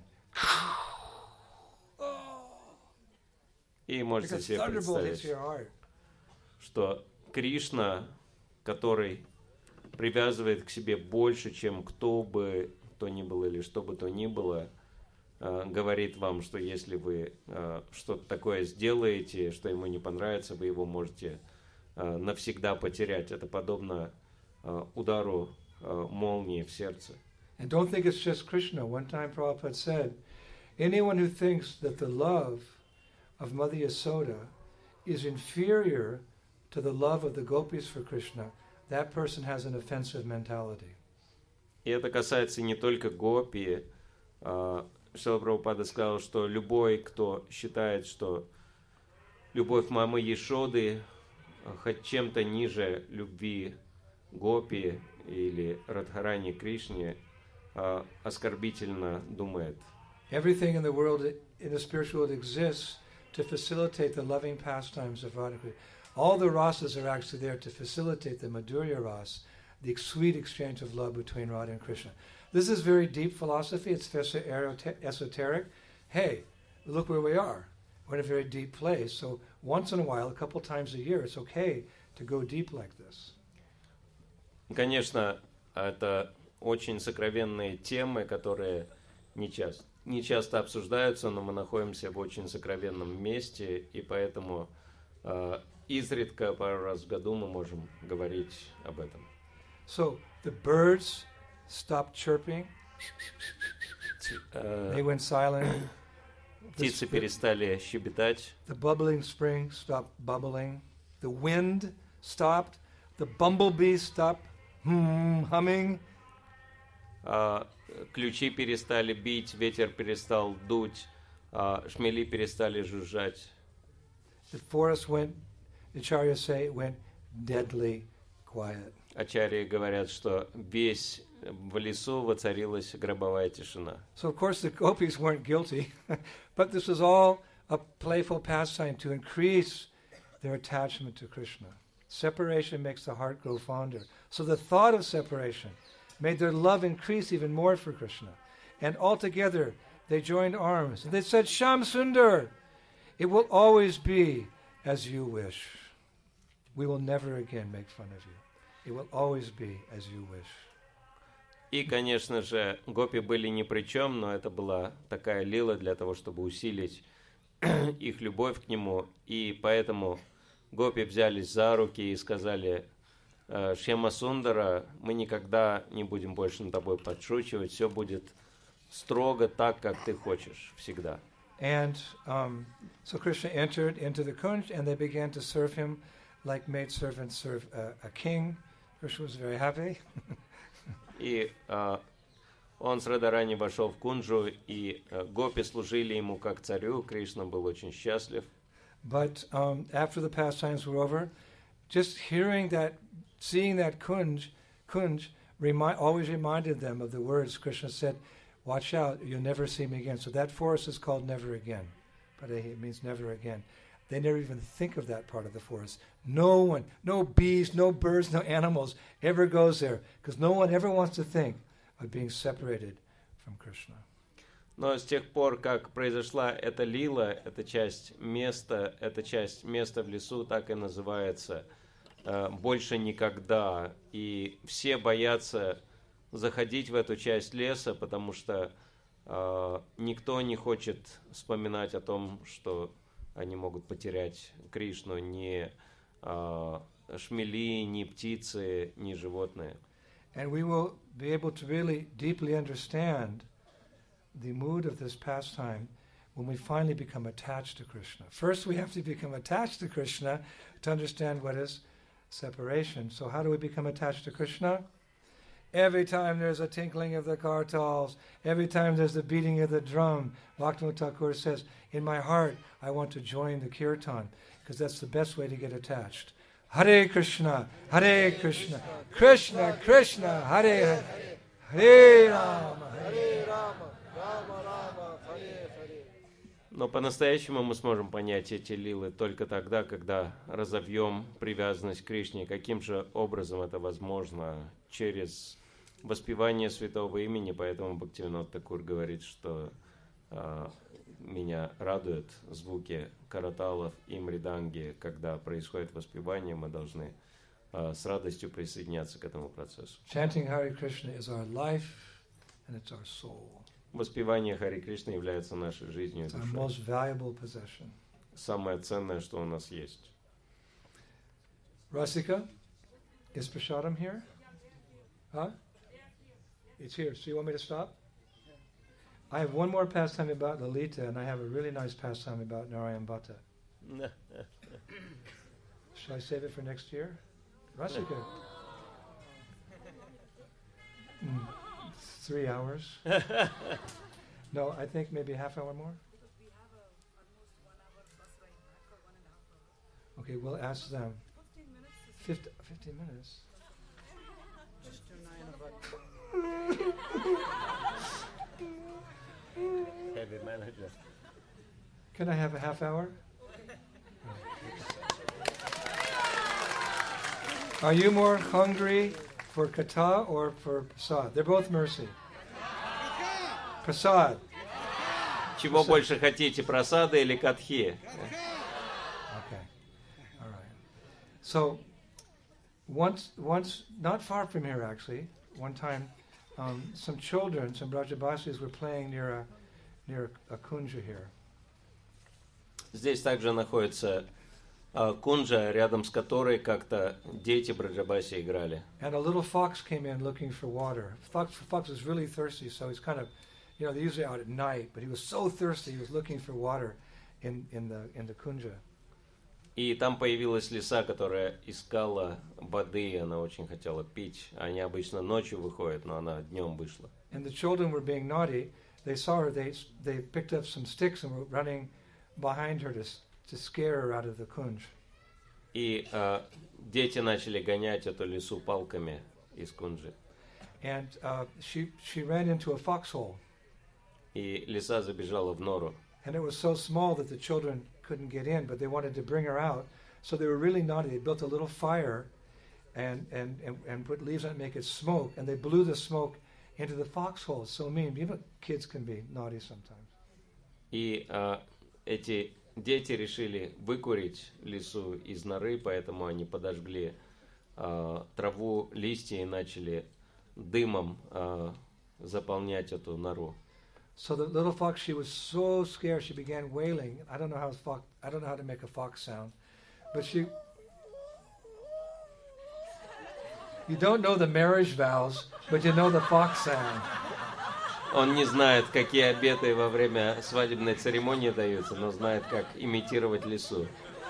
И Like можете a себе thunderbolt hits представить, your heart. что Кришна, который привязывает к себе больше, чем кто бы то ни было или что бы то ни было, э, говорит вам, что если вы э, что-то такое сделаете, что ему не понравится, вы его можете э, навсегда потерять. Это подобно э, удару э, молнии в сердце. And don't think it's just Krishna. One time Prabhupada said, anyone who thinks that the love of Mother Yasoda is inferior to the love of the gopis for Krishna, that person has an offensive mentality. И это касается не только гопи. А, Шрила Прабхупада сказал, что любой, кто считает, что любовь мамы Яшоды а, хоть чем-то ниже любви гопи или Радхарани Кришне, а, оскорбительно думает. Everything in the world, in the spiritual world, exists to facilitate the loving pastimes of Radha Krishna. All the rasas are actually there to facilitate the Madhurya ras, the sweet exchange of love between Radha and Krishna. This is very deep philosophy. It's very esoteric. Hey, look where we are. We're in a very deep place. So once in a while, a couple times a year, it's okay to go deep like this. Конечно, это очень сокровенные темы, которые не часто, не часто обсуждаются, но мы находимся в очень сокровенном месте, и поэтому э, изредка, пару раз в году мы можем говорить об этом. So the birds stopped chirping. Э, They went silent. The, птицы sp- перестали щебетать, the bubbling spring stopped bubbling. The wind stopped. The bumblebee stopped hmm, humming. э, ключи перестали бить, ветер перестал дуть, э, шмели перестали жужжать. The forest went, the Acharyas say, it went deadly quiet. Ачарьи говорят, что весь в лесу воцарилась гробовая тишина. So of course the gopis weren't guilty, but this was all a playful pastime to increase their attachment to Krishna. Separation makes the heart grow fonder. So the thought of separation made their love increase even more for Krishna. And altogether they joined arms. And they said, Sham Sundar, it will always be as you wish. We will never again make fun of you. It will always be as you wish. И, конечно же, гопи были ни при чем, но это была такая лила для того, чтобы усилить их любовь к нему. И поэтому гопи взялись за руки и сказали: Шьяма Сундара, мы никогда не будем больше над тобой подшучивать, все будет строго так, как ты хочешь, всегда. And um, so Krishna entered into the Kunj and they began to serve him like maidservants serve a, a king. Krishna was very happy. И э, он с Радарани вошел в Кунджу, и э, гопи служили ему как царю. Кришна был очень счастлив. But um, after the pastimes were over, just hearing that, seeing that Kunj, Kunj remi- always reminded them of the words Krishna said, watch out, you'll never see me again. So that forest is called Never Again. But it means never again. they never even think of that part of the forest. No one, no bees, no birds, no animals ever goes there, because no one ever wants to think of being separated from Krishna. Но с тех пор, как произошла эта лила, эта часть места, эта часть места в лесу так и называется э, «больше никогда». И все боятся заходить в эту часть леса, потому что э, никто не хочет вспоминать о том, что они могут потерять Кришну, ни э, шмели, ни птицы, ни животные. And we will be able to really deeply understand the mood of this pastime when we finally become attached to Krishna. First, we have to become attached to Krishna to understand what is separation. So how do we become attached to Krishna? Every time there's a tinkling of the kartals, every time there's the beating of the drum, Bhaktivinoda Thakur says, in my heart, I want to join the kirtan, because that's the best way to get attached. Hare Krishna, Hare Krishna, Krishna Krishna, Hare Hare, Hare Rama, Hare Rama, Rama Rama, Hare Hare. Но по-настоящему мы сможем понять эти лилы только тогда, когда разовьем привязанность к Кришне. Каким же образом это возможно? Через воспевание святого имени. Поэтому Бхактивинод Такур говорит, что э, меня радуют звуки караталов и мриданги. Когда происходит воспевание, мы должны э, с радостью присоединяться к этому процессу. Chanting Hare Krishna is our life and it's our soul. Воспевание Хари Кришны является нашей жизнью и It's our душой. most valuable possession. Самое ценное, что у нас есть. Rasika, is Prashadam here? Huh? It's here. So you want me to stop? I have one more pastime about Lalita, and I have a really nice pastime about Narayan Bhatta. Shall I save it for next year? Rasika. Mm, three hours. No, I think maybe a half hour more. Okay, we'll ask them. Fifty, fifteen minutes. Heavy manager. Can I have a half hour? Are you more hungry for kata or for prasad? They're both mercy. Prasad. Чего больше хотите, просады или катхи? Okay. All right. So, once, once, not far from here actually, one time, um, some children, some Brajabasis were playing near a near a kunja here. Здесь также находится а, кунджа, рядом с которой как-то дети Браджабаси играли. And a little fox came in looking for water. Fox, fox was really thirsty, so he's kind of, you know, they're usually out at night, but he was so thirsty, he was looking for water in, in the in the kunja. И там появилась лиса, которая искала воды, она очень хотела пить. Они обычно ночью выходят, но она днем вышла. And the children were being naughty. They saw her, they they picked up some sticks and were running behind her to to scare her out of the kunj. И а, дети начали гонять эту лису палками из кунджи. And uh, she she ran into a foxhole. И лиса забежала в нору. And it was so small that the children couldn't get in, but they wanted to bring her out. So they were really naughty. They built a little fire and, and, and, and put leaves on it to make it smoke. And they blew the smoke into the foxhole. So mean. You know, kids can be naughty sometimes. И а, эти дети решили выкурить лису из норы, поэтому они подожгли а, траву, листья и начали дымом а, заполнять эту нору. So the little fox, she was so scared, she began wailing. I don't know how fox, I don't know how to make a fox sound, but she. You don't know the marriage vows, but you know the fox sound. Он не знает, какие обеты во время свадебной церемонии даются, но знает, как имитировать лису.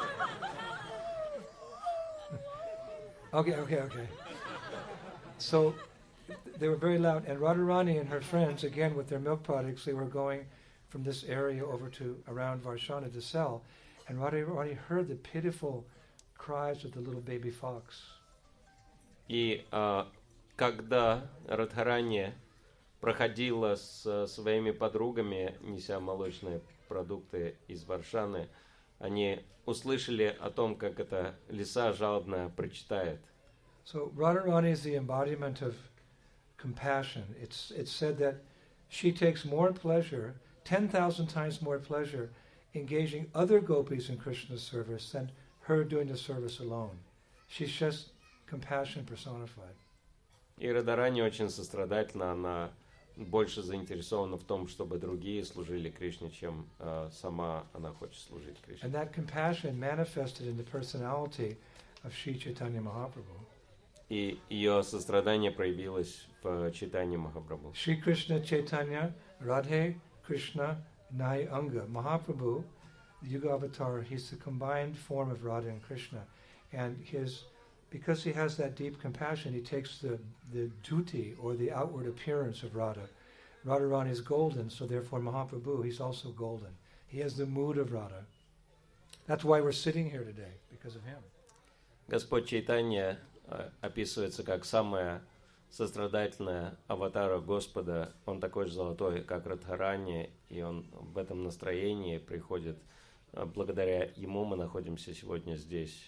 Okay, okay, okay. So they were very loud, and Radharani and her friends, again with their milk products, they were going from this area over to around Varshana to sell, and Radharani heard the pitiful cries of the little baby fox. И а, когда Радхарани проходила с своими подругами, неся молочные продукты из Варшаны, они услышали о том, как эта лиса жалобно причитает. So Radharani is the embodiment of compassion. It's it's said that she takes more pleasure, ten thousand times more pleasure, engaging other gopis in Krishna's service than her doing the service alone. She's just compassion personified. И Радharani очень сострадательна, она больше заинтересована в том, чтобы другие служили Кришне, чем э, сама она хочет служить Кришне. And that compassion manifested in the personality of Sri Chaitanya Mahaprabhu. И ее сострадание проявилось в читании Махапрабху. Sri Krishna Chaitanya Radhe Krishna Nai Anga. Mahaprabhu, the Yuga Avatar, he's the combined form of Radha and Krishna. And his, because he has that deep compassion, he takes the, the duty or the outward appearance of Radha. Radharani is golden, so therefore Mahaprabhu, he's also golden. He has the mood of Radha. That's why we're sitting here today, because of him. Господь Чайтанья э, описывается как самая сострадательная аватара Господа. Он такой же золотой, как Радхарани, и он в этом настроении приходит. Э, благодаря ему мы находимся сегодня здесь.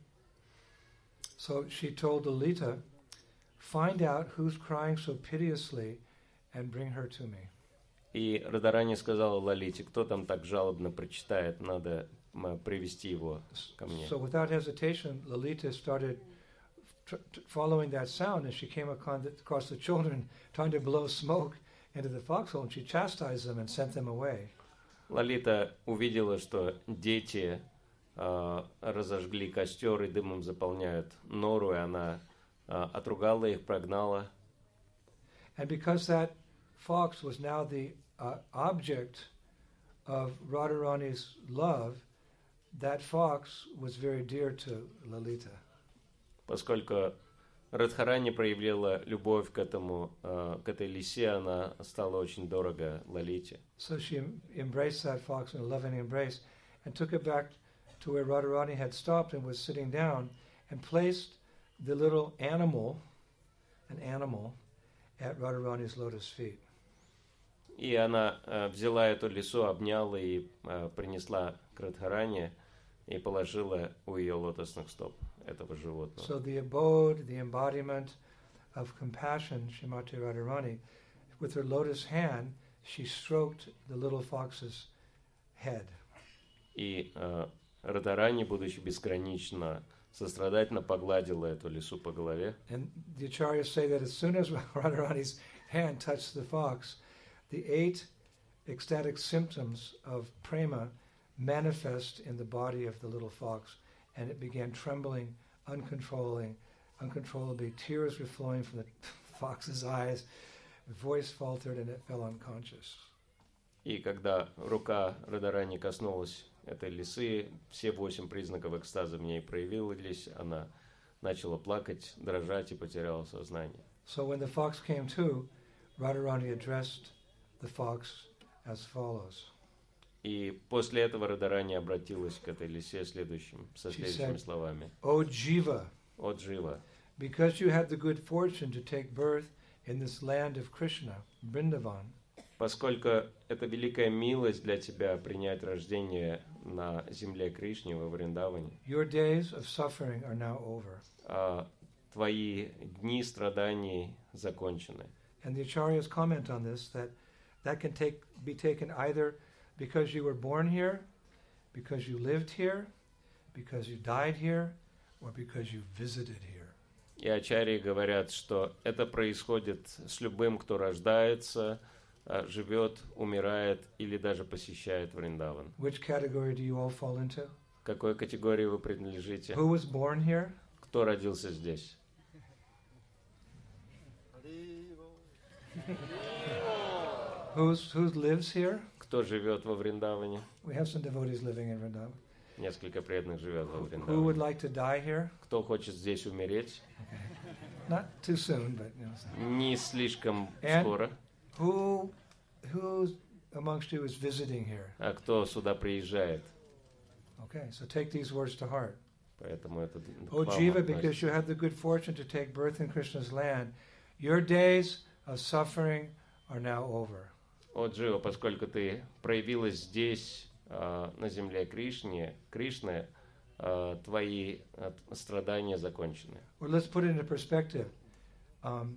So she told Lalita, find out who's crying so piteously and bring her to me. И Радharani сказала Лалите, кто там так жалобно причитает, надо м, привести его ко мне. So without hesitation, Lalita started tr- t- following that sound, and she came across the, across the children trying to blow smoke into the foxhole, and she chastised them and sent them away. Лалита увидела, что дети э, разожгли костер и дымом заполняют нору, и она э, отругала их, прогнала. And because that fox was now the uh, object of Radharani's love, that fox was very dear to Lalita. Поскольку Радхарани проявила любовь к этому, э, к этой лисе, она стала очень дорого Лалите. So she em- embraced that fox in a loving embrace and took it back to where Radharani had stopped and was sitting down and placed the little animal, an animal, at Radharani's lotus feet. И она э, взяла эту лису, обняла и э, принесла к Радхарани и положила у ее лотосных стоп этого животного. So the abode, the embodiment of compassion, Srimati Radharani, with her lotus hand, she stroked the little fox's head. И э, Радхарани, будучи безгранично сострадательно, погладила эту лису по голове. And the acharyas say that as soon as Radharani's hand touched the fox, the eight ecstatic symptoms of prema manifest in the body of the little fox, and it began trembling, uncontrolling, uncontrollably. Tears were flowing from the fox's eyes, the voice faltered, and it fell unconscious. И когда рука Радхарани коснулась этой лисы, все восемь признаков экстаза в ней проявились, она начала плакать, дрожать и потеряла сознание. So when the fox came to, Radharani addressed the fox as follows. И после этого Радхарани обратилась к этой лисе следующим, со She следующими said, словами. O Jiva, О Джива, because you had the good fortune to take birth in this land of Krishna, Vrindavan, поскольку это великая милость для тебя принять рождение на земле Кришны во Вриндаване, your days of suffering are now over. а твои дни страданий закончены. And the acharyas comment on this, that that can take be taken either because you were born here, because you lived here, because you died here, or because you visited here. И ачарьи говорят, что это происходит с любым, кто рождается, а, живет, умирает или даже посещает Вриндаван. Which category do you all fall into? К какой категории вы принадлежите? Who was born here? Кто родился здесь? Who's who lives here? Кто живет во Вриндаване? We have some devotees living in Vrindavan. Несколько преданных живет во Who would Вриндаване. like to die here? Кто хочет здесь умереть? Not too soon, but you know. Не слишком And- скоро. Who who amongst you is visiting here? А кто сюда приезжает? Okay, so take these words to heart. Поэтому это к O вам Jiva, относится. because you had the good fortune to take birth in Krishna's land, your days of suffering are now over. О Джива, поскольку ты проявилась здесь а, на земле Кришне, Кришны, а, твои а, страдания закончены. Or let's put it into perspective. Um,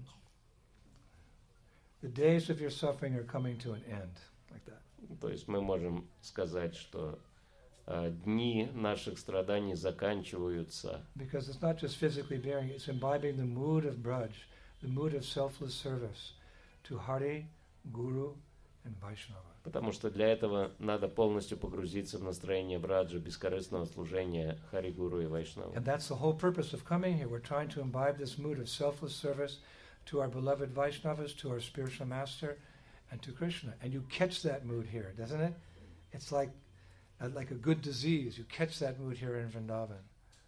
the days of your suffering are coming to an end, like that. То есть мы можем сказать, что а, дни наших страданий заканчиваются. Because it's not just physically bearing, it's imbibing the mood of Braj, the mood of selfless service to Hari, Guru, and Vaishnava. Потому что для этого надо полностью погрузиться в настроение Браджа, бескорыстного служения Хари, Гуру и Вайшнава. And that's the whole purpose of coming here. We're trying to imbibe this mood of selfless service to our beloved Vaishnavas, to our spiritual master, and to Krishna. And you catch that mood here, doesn't it? It's like, uh, like a good disease. You catch that mood here in Vrindavan.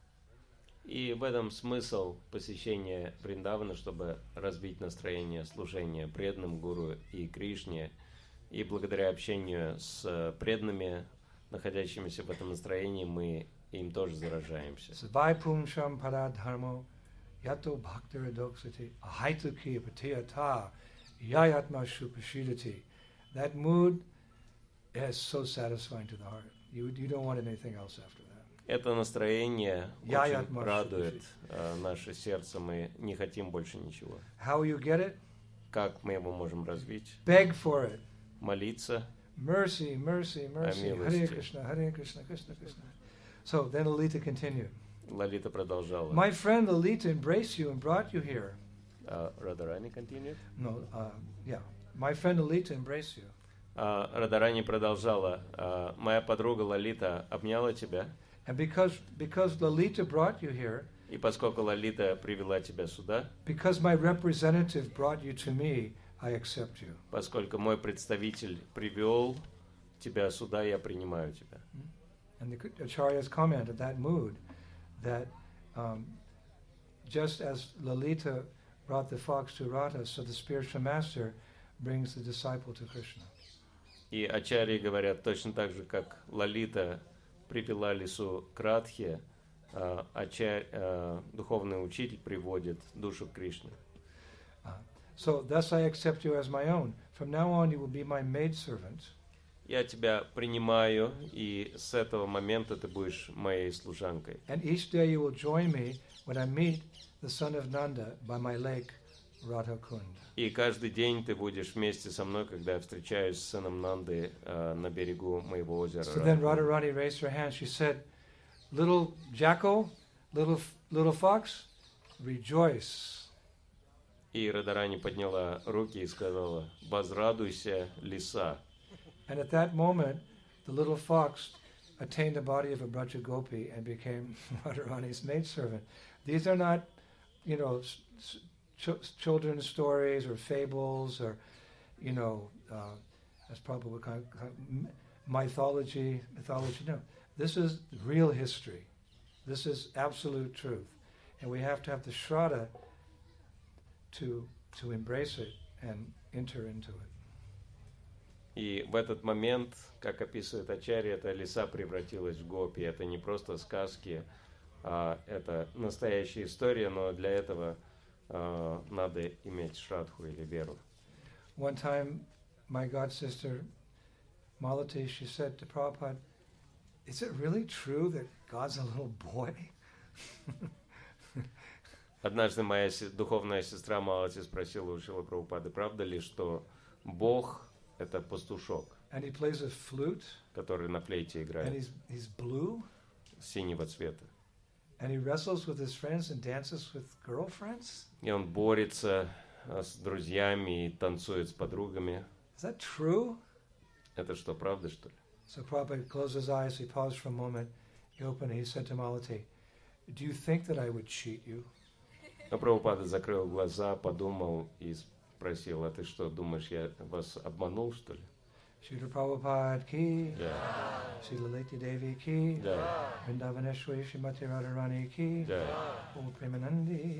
И в этом смысл посещения Вриндавана, чтобы разбить настроение служения преданным Гуру и Кришне. И благодаря общению с преданными, находящимися в этом настроении, мы им тоже заражаемся. Vaipumsham paradharmo yato bhaktiradokshati ahaituki patiyata yayatma shupashidati. That mood is so satisfying to the heart. You, you don't want anything else after that. Это настроение Я очень радует э, наше сердце, мы не хотим больше ничего. How you get it? Как мы его можем развить? Beg for it. Молиться. Mercy, mercy, mercy. милости. Hare Krishna, Hare Krishna, Krishna Krishna. So then Lalita continued. Лалита продолжала. My friend Lalita embraced you and brought you here. Uh, Radharani continued. No, uh, yeah. My friend Lalita embraced you. Uh, Радharani продолжала. Uh, Моя подруга Лалита обняла тебя. And because because Lalita brought you here, И поскольку Лалита привела тебя сюда, because my representative brought you to me, I accept you. поскольку мой представитель привел тебя сюда, я принимаю тебя. And the Acharyas comment at that mood that um, just as Lalita brought the fox to Radha, so the spiritual master brings the disciple to Krishna. И ачарьи говорят точно так же, как Лалита привела лису к Радхе, а, ачарь, а, духовный учитель приводит душу к Кришне. Uh, so thus I accept you as my own. From now on you will be my maidservant. Я тебя принимаю, и с этого момента ты будешь моей служанкой. And each day you will join me when I meet the son of Nanda by my lake, Radhakund. И каждый день ты будешь вместе со мной, когда я встречаюсь с сыном Нанды э, на берегу моего озера. So then Радхакунд. Radharani raised her hand. She said, "Little jackal, little little fox, rejoice." И Радharani подняла руки и сказала: «Возрадуйся, лиса». And at that moment, the little fox attained the body of a Braja Gopi and became Radharani's maidservant. These are not, you know, s- s- ch- children's stories or fables or, you know, uh, that's probably what kind of, kind of mythology. Mythology. No, this is real history. This is absolute truth, and we have to have the Shraddha to to embrace it and enter into it. И в этот момент, как описывает Ачарья, эта лиса превратилась в гопи. Это не просто сказки, а это настоящая история, но для этого а, надо иметь шрадху или веру. One time, my god sister Malati, she said to Prabhupada, "Is it really true that God's a little boy?" Однажды моя се- духовная сестра Малати спросила у Шрилы Прабхупады, правда ли, что Бог — это пастушок, And he plays a flute, который на флейте and играет, he's he's blue, синего цвета. and he wrestles with his friends and dances with girlfriends. И он борется а, с друзьями и танцует с подругами. Is that true? Это что, правда, что ли? So Prabhupada closed his eyes. He paused for a moment. He opened. He said to Malati, "Do you think that I would cheat you?" Но Прабхупада закрыл глаза, подумал и спросил: а ты что, думаешь, я вас обманул, что ли? Srila Prabhupada ki, Да, Srila Lalita Devi ki, да, Vrindavaneshwari Srimati Radharani ki, да. Om Premanandi.